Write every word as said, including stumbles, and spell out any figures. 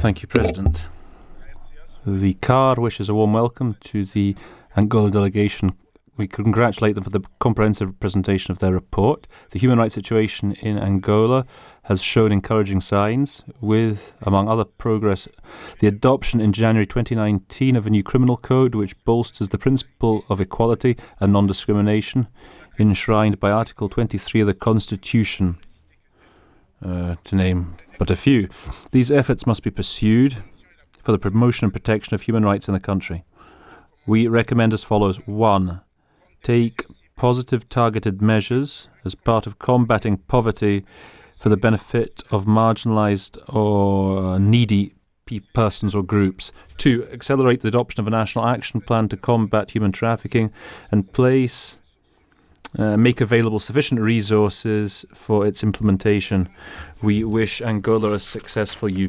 Thank you, President. The C A R wishes a warm welcome to the Angola delegation. We congratulate them for the comprehensive presentation of their report. The human rights situation in Angola has shown encouraging signs with, among other progress, the adoption in January twenty nineteen of a new criminal code which bolsters the principle of equality and non-discrimination enshrined by Article twenty-three of the Constitution, uh, to name but a few. These efforts must be pursued for the promotion and protection of human rights in the country. We recommend as follows. One, take positive targeted measures as part of combating poverty for the benefit of marginalized or needy persons or groups. Two, accelerate the adoption of a national action plan to combat human trafficking and place Uh, make available sufficient resources for its implementation. We wish Angola a successful